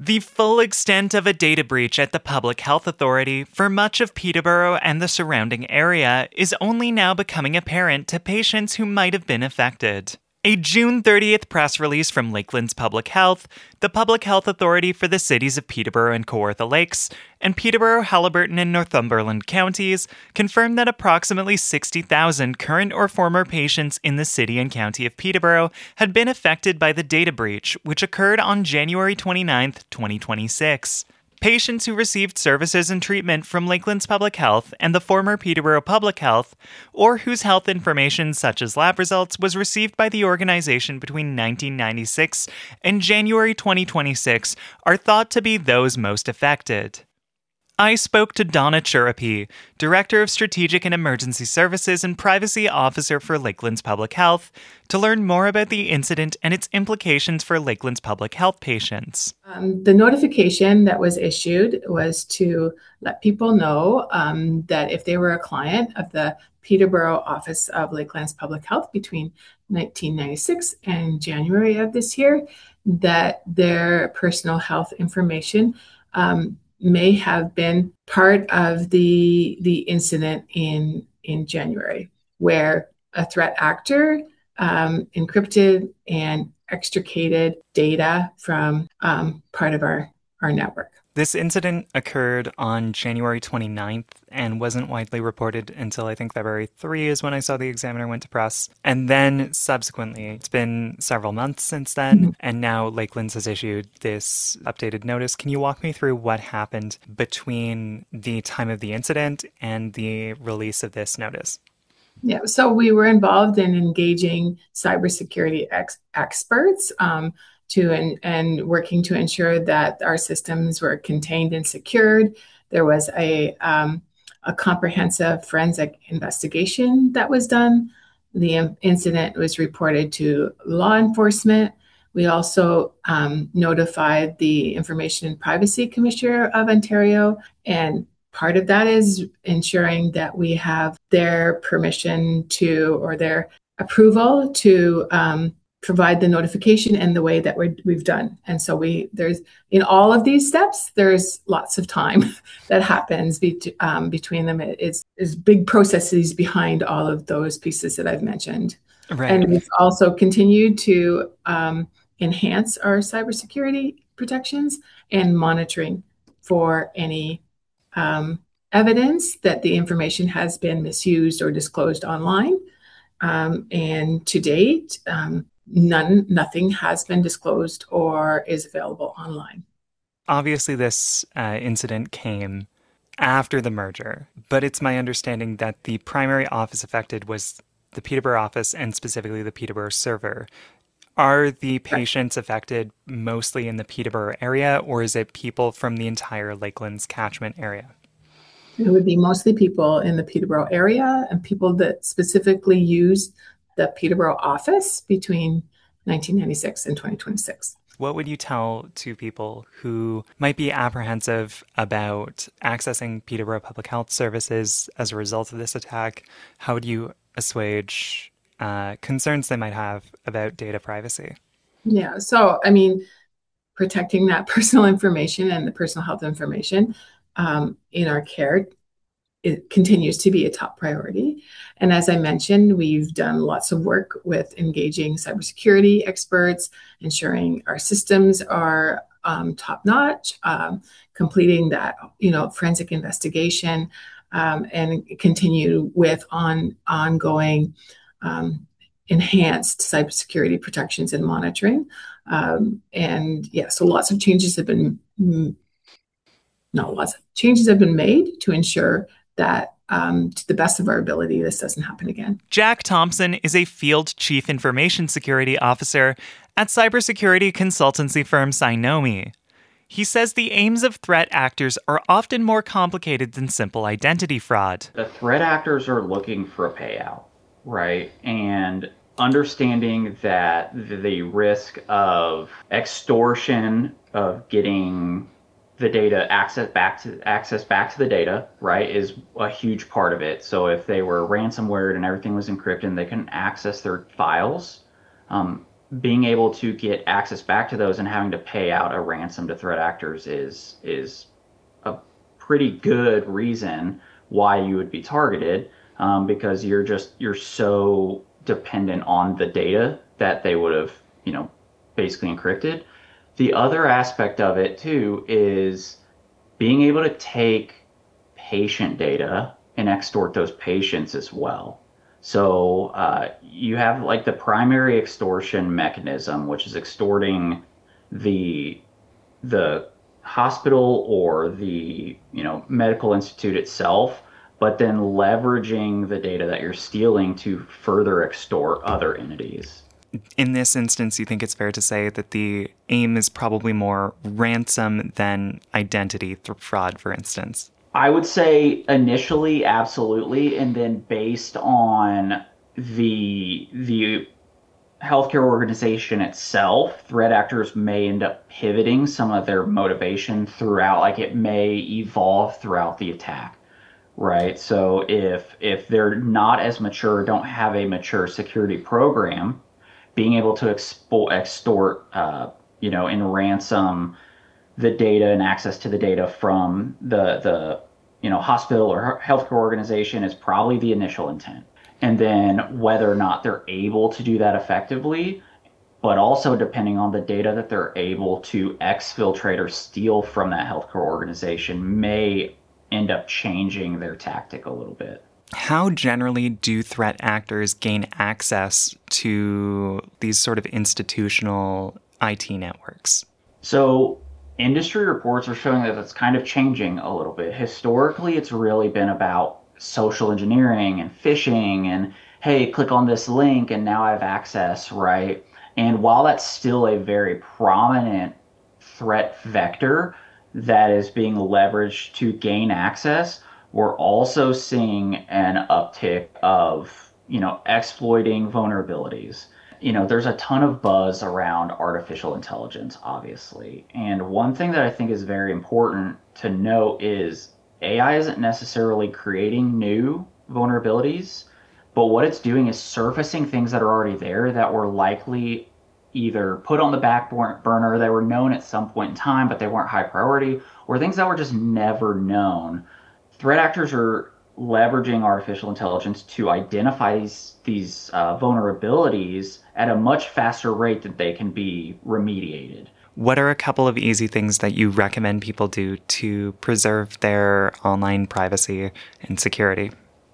The full extent of a data breach at the Public Health Authority for much of Peterborough and the surrounding area is only now becoming apparent to patients who might have been affected. A June 30th press release from Lakeland's Public Health, the Public Health Authority for the cities of Peterborough and Kawartha Lakes, and Peterborough, Haliburton, and Northumberland counties confirmed that approximately 60,000 current or former patients in the city and county of Peterborough had been affected by the data breach, which occurred on January 29th, 2026. Patients who received services and treatment from Lakeland's Public Health and the former Peterborough Public Health, or whose health information such as lab results was received by the organization between 1996 and January 2026, are thought to be those most affected. I spoke to Donna Churapi, Director of Strategic and Emergency Services and Privacy Officer for Lakeland's Public Health, to learn more about the incident and its implications for Lakeland's public health patients. The notification that was issued was to let people know that if they were a client of the Peterborough Office of Lakeland's Public Health between 1996 and January of this year, that their personal health information may have been part of the incident in January, where a threat actor encrypted and extricated data from part of our network. This incident occurred on January 29th and wasn't widely reported until I think February 3 is when I saw the Examiner went to press. And then subsequently, it's been several months since then, and now Lakeland's has issued this updated notice. Can you walk me through what happened between the time of the incident and the release of this notice? Yeah, so we were involved in engaging cybersecurity experts and working to ensure that our systems were contained and secured. There was a comprehensive forensic investigation that was done. The incident was reported to law enforcement. We also notified the Information and Privacy Commissioner of Ontario, and part of that is ensuring that we have their permission to, or their approval to provide the notification and the way that we've done. And so there's in all of these steps, there's lots of time that happens between them. It's big processes behind all of those pieces that I've mentioned. Right. And we've also continued to enhance our cybersecurity protections and monitoring for any evidence that the information has been misused or disclosed online. And to date, nothing has been disclosed or is available online. Obviously, this incident came after the merger, but it's my understanding that the primary office affected was the Peterborough office and specifically the Peterborough server. Are the patients affected mostly in the Peterborough area, or is it people from the entire Lakeland's catchment area? It would be mostly people in the Peterborough area and people that specifically use the Peterborough office between 1996 and 2026. What would you tell to people who might be apprehensive about accessing Peterborough Public Health Services as a result of this attack? How would you assuage concerns they might have about data privacy? Yeah, so I mean, protecting that personal information and the personal health information in our care, it continues to be a top priority. And as I mentioned, we've done lots of work with engaging cybersecurity experts, ensuring our systems are top-notch, completing that forensic investigation, and continue with ongoing enhanced cybersecurity protections and monitoring. So lots of changes have been made to ensure that, to the best of our ability, this doesn't happen again. Jack Thompson is a Field Chief Information Security Officer at cybersecurity consultancy firm Synomi. He says the aims of threat actors are often more complicated than simple identity fraud. The threat actors are looking for a payout, right? And understanding that the risk of extortion, of getting the data access back to the data, right, is a huge part of it. So if they were ransomware and everything was encrypted and they couldn't access their files, being able to get access back to those and having to pay out a ransom to threat actors is a pretty good reason why you would be targeted, because you're so dependent on the data that they would have, basically encrypted. The other aspect of it too is being able to take patient data and extort those patients as well. So you have like the primary extortion mechanism, which is extorting the hospital or the medical institute itself, but then leveraging the data that you're stealing to further extort other entities. In this instance, you think it's fair to say that the aim is probably more ransom than identity fraud, for instance? I would say initially, absolutely, and then based on the healthcare organization itself, threat actors may end up pivoting some of their motivation throughout, like it may evolve throughout the attack, right? So if they're not as mature, don't have a mature security program, being able to extort, in ransom the data and access to the data from the hospital or healthcare organization is probably the initial intent. And then whether or not they're able to do that effectively, but also depending on the data that they're able to exfiltrate or steal from that healthcare organization may end up changing their tactic a little bit. How generally do threat actors gain access to these sort of institutional IT networks? So industry reports are showing that it's kind of changing a little bit. Historically, it's really been about social engineering and phishing and, hey, click on this link and now I have access, right? And while that's still a very prominent threat vector that is being leveraged to gain access, we're also seeing an uptick of, exploiting vulnerabilities. There's a ton of buzz around artificial intelligence, obviously. And one thing that I think is very important to note is AI isn't necessarily creating new vulnerabilities, but what it's doing is surfacing things that are already there that were likely either put on the back burner, they were known at some point in time, but they weren't high priority, or things that were just never known. Threat actors are leveraging artificial intelligence to identify these vulnerabilities at a much faster rate that they can be remediated. What are a couple of easy things that you recommend people do to preserve their online privacy and security?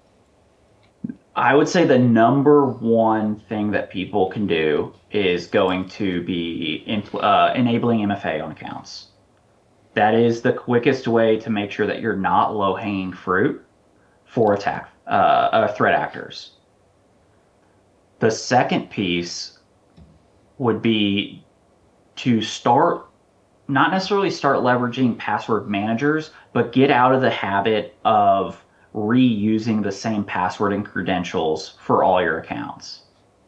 I would say the number one thing that people can do is going to be enabling MFA on accounts. That is the quickest way to make sure that you're not low-hanging fruit for threat actors. The second piece would be to not necessarily start leveraging password managers, but get out of the habit of reusing the same password and credentials for all your accounts.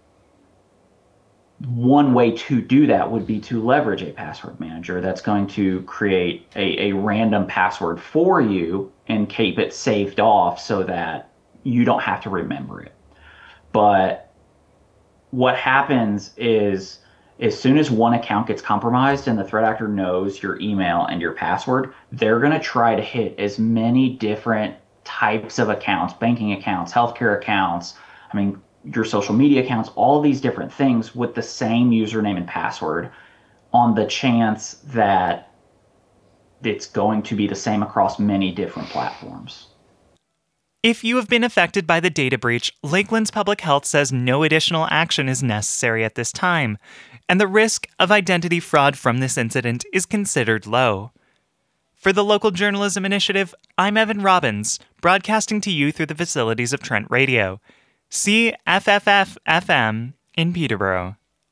One way to do that would be to leverage a password manager that's going to create a random password for you and keep it saved off so that you don't have to remember it. But what happens is as soon as one account gets compromised and the threat actor knows your email and your password, they're going to try to hit as many different types of accounts, banking accounts, healthcare accounts, your social media accounts, all these different things with the same username and password on the chance that it's going to be the same across many different platforms. If you have been affected by the data breach, Lakeland's Public Health says no additional action is necessary at this time, and the risk of identity fraud from this incident is considered low. For the Local Journalism Initiative, I'm Evan Robbins, broadcasting to you through the facilities of Trent Radio. CFFF-FM in Peterborough.